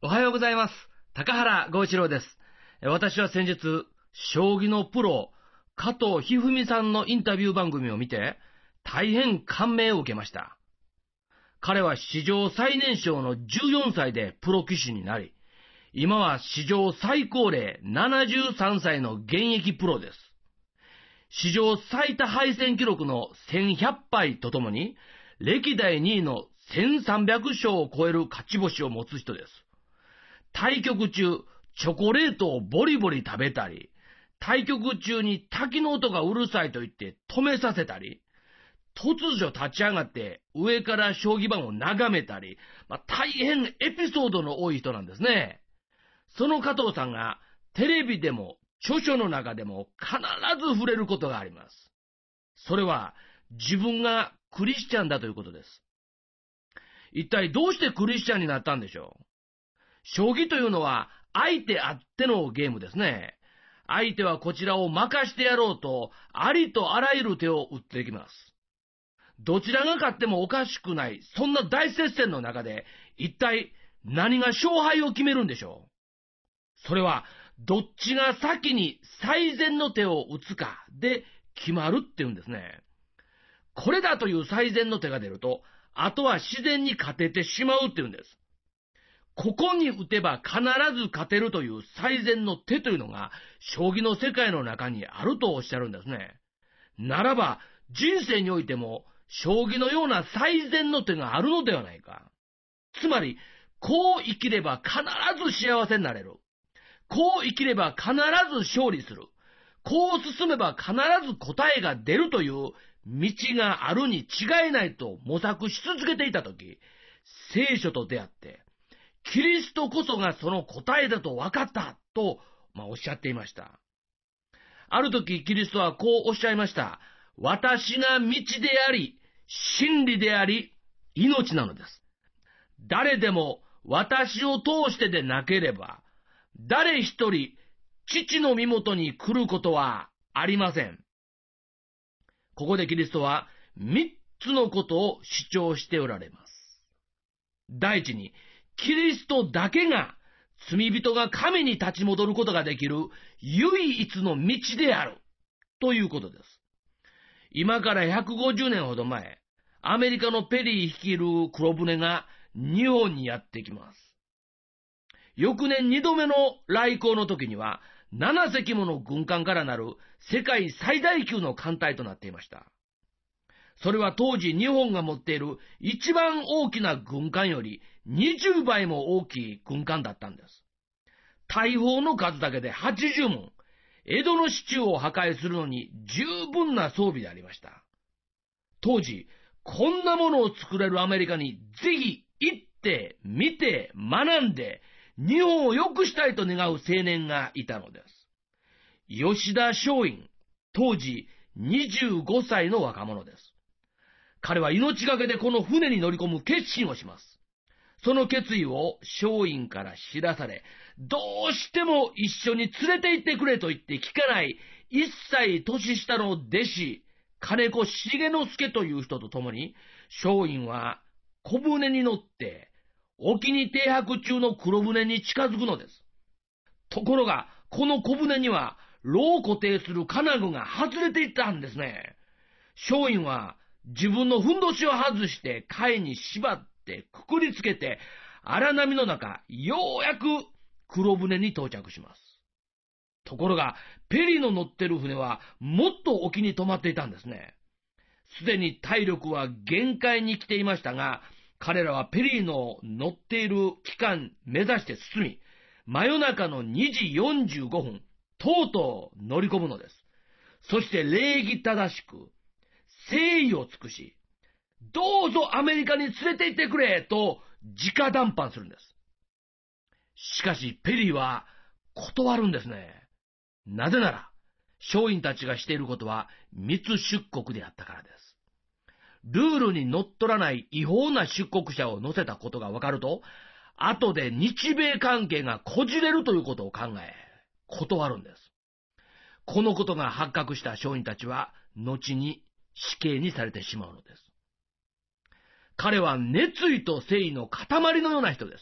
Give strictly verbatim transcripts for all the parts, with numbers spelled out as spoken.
おはようございます。高原剛一郎です。私は先日、将棋のプロ、加藤一二三さんのインタビュー番組を見て、大変感銘を受けました。彼は史上最年少のじゅうよんさいでプロ棋士になり、今は史上最高齢ななじゅうさんさいの現役プロです。史上最多敗戦記録のせんひゃくぱいとともに、歴代にいのせんさんびゃくしょうを超える勝ち星を持つ人です。対局中、チョコレートをボリボリ食べたり、対局中に滝の音がうるさいと言って止めさせたり、突如立ち上がって上から将棋盤を眺めたり、まあ、大変エピソードの多い人なんですね。その加藤さんがテレビでも著書の中でも必ず触れることがあります。それは自分がクリスチャンだということです。一体どうしてクリスチャンになったんでしょう。将棋というのは相手あってのゲームですね。相手はこちらを任してやろうとありとあらゆる手を打ってきます。どちらが勝ってもおかしくない、そんな大接戦の中で一体何が勝敗を決めるんでしょう。それはどっちが先に最善の手を打つかで決まるっていうんですね。これだという最善の手が出ると、あとは自然に勝ててしまうっていうんです。ここに打てば必ず勝てるという最善の手というのが将棋の世界の中にあるとおっしゃるんですね。ならば人生においても将棋のような最善の手があるのではないか。つまりこう生きれば必ず幸せになれる。こう生きれば必ず勝利する。こう進めば必ず答えが出るという道があるに違いないと模索し続けていたとき、聖書と出会って、キリストこそがその答えだと分かったと、まあ、おっしゃっていました。ある時キリストはこうおっしゃいました。私が道であり、真理であり、命なのです。誰でも私を通してでなければ、誰一人父の身元に来ることはありません。ここでキリストは三つのことを主張しておられます。第一に、キリストだけが罪人が神に立ち戻ることができる唯一の道であるということです。今からひゃくごじゅうねんほど前、アメリカのペリー率いる黒船が日本にやってきます。翌年にどめの来航の時にはななせきもの軍艦からなる世界最大級の艦隊となっていました。それは当時日本が持っている一番大きな軍艦よりにじゅうばいも大きい軍艦だったんです。大砲の数だけではちじゅうもん、江戸の市中を破壊するのに十分な装備でありました。当時、こんなものを作れるアメリカにぜひ行って見て学んで日本を良くしたいと願う青年がいたのです。吉田松陰、当時にじゅうごさいの若者です。彼は命がけでこの船に乗り込む決心をします。その決意を松陰から知らされ、どうしても一緒に連れて行ってくれと言って聞かない一歳年下の弟子、金子重之助という人と共に、松陰は小舟に乗って沖に停泊中の黒船に近づくのです。ところが、この小舟には櫓を固定する金具が外れていったんですね。松陰は自分のふんどしを外して貝に縛ってくくりつけて荒波の中ようやく黒船に到着します。ところがペリーの乗ってる船はもっと沖に止まっていたんですね。すでに体力は限界に来ていましたが、彼らはペリーの乗っている期間目指して進み、真夜中のにじよんじゅうごふん、とうとう乗り込むのです。そして礼儀正しく誠意を尽くし、どうぞアメリカに連れて行ってくれと直談判するんです。しかしペリーは断るんですね。なぜなら松陰たちがしていることは密出国であったからです。ルールにのっとらない違法な出国者を乗せたことが分かると、後で日米関係がこじれるということを考え断るんです。このことが発覚した松陰たちは後に死刑にされてしまうのです。彼は熱意と誠意の塊のような人です。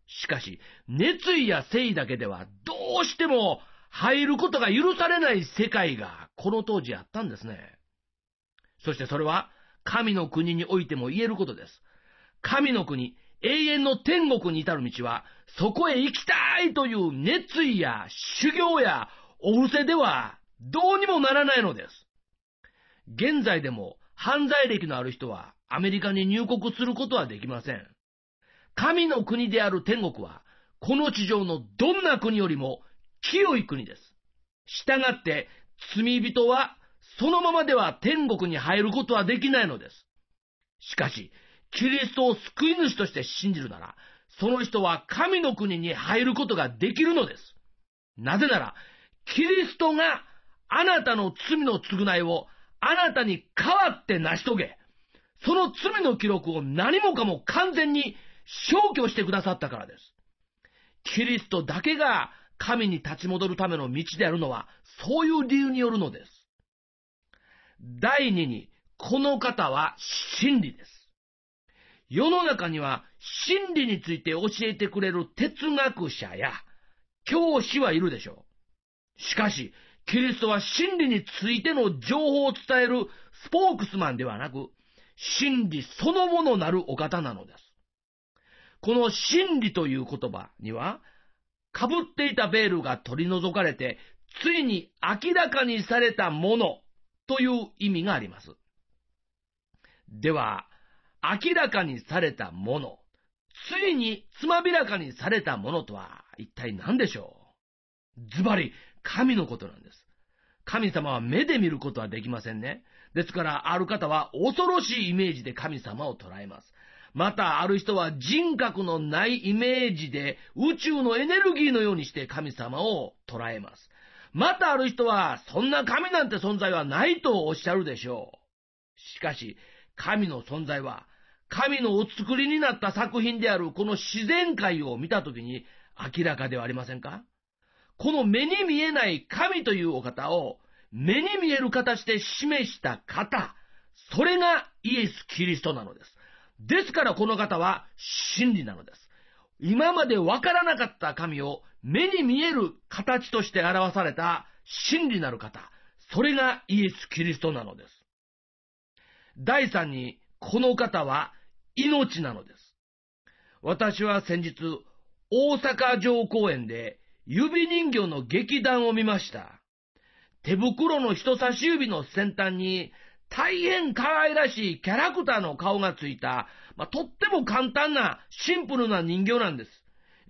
しかし、熱意や誠意だけではどうしても入ることが許されない世界がこの当時あったんですね。そしてそれは神の国においても言えることです。神の国、永遠の天国に至る道は、そこへ行きたいという熱意や修行やお布施ではどうにもならないのです。現在でも犯罪歴のある人はアメリカに入国することはできません。神の国である天国は、この地上のどんな国よりも清い国です。したがって、罪人はそのままでは天国に入ることはできないのです。しかし、キリストを救い主として信じるなら、その人は神の国に入ることができるのです。なぜなら、キリストがあなたの罪の償いをあなたに代わって成し遂げ、その罪の記録を何もかも完全に消去してくださったからです。キリストだけが神に立ち戻るための道であるのは、そういう理由によるのです。第二に、この方は真理です。世の中には真理について教えてくれる哲学者や教師はいるでしょう。しかし、キリストは真理についての情報を伝えるスポークスマンではなく、真理そのものなるお方なのです。この真理という言葉には、被っていたベールが取り除かれて、ついに明らかにされたものという意味があります。では、明らかにされたもの、ついにつまびらかにされたものとは一体何でしょう？ズバリ、神のことなんです。神様は目で見ることはできませんね。ですから、ある方は恐ろしいイメージで神様を捉えます。また、ある人は人格のないイメージで宇宙のエネルギーのようにして神様を捉えます。またある人は、そんな神なんて存在はないとおっしゃるでしょう。しかし、神の存在は、神のお作りになった作品であるこの自然界を見たときに明らかではありませんか？この目に見えない神というお方を目に見える形で示した方、それがイエス・キリストなのです。ですからこの方は真理なのです。今までわからなかった神を目に見える形として表された真理なる方、それがイエス・キリストなのです。第三に、この方は命なのです。私は先日、大阪城公園で指人形の劇団を見ました。手袋の人差し指の先端に大変可愛らしいキャラクターの顔がついた、まあ、とっても簡単なシンプルな人形なんです。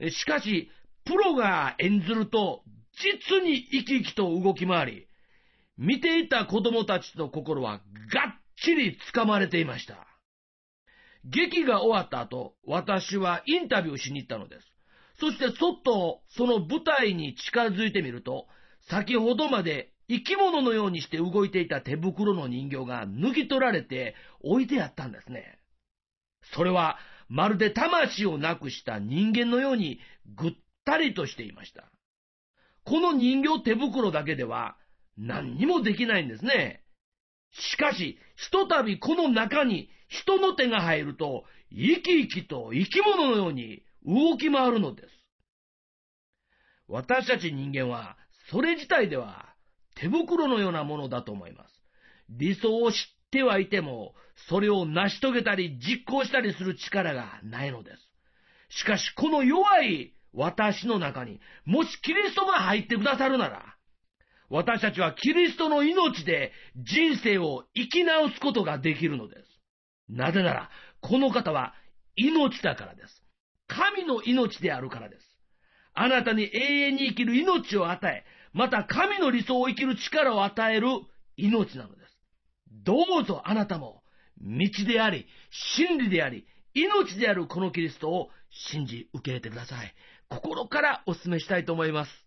しかし、プロが演ずると実に生き生きと動き回り、見ていた子供たちの心はがっちり掴まれていました。劇が終わった後、私はインタビューしに行ったのです。そしてそっとその舞台に近づいてみると、先ほどまで生き物のようにして動いていた手袋の人形が脱ぎ取られて置いてあったんですね。それはまるで魂をなくした人間のようにぐったりとしていました。この人形手袋だけでは何にもできないんですね。しかし、ひとたびこの中に人の手が入ると、生き生きと生き物のように動き回るのです。私たち人間は、それ自体では手袋のようなものだと思います。理想を知ってはいても、それを成し遂げたり実行したりする力がないのです。しかし、この弱い私の中に、もしキリストが入ってくださるなら、私たちはキリストの命で人生を生き直すことができるのです。なぜなら、この方は命だからです。神の命であるからです。あなたに永遠に生きる命を与え、また神の理想を生きる力を与える命なのです。どうぞあなたも道であり、真理であり、命であるこのキリストを信じ受け入れてください。心からお勧めしたいと思います。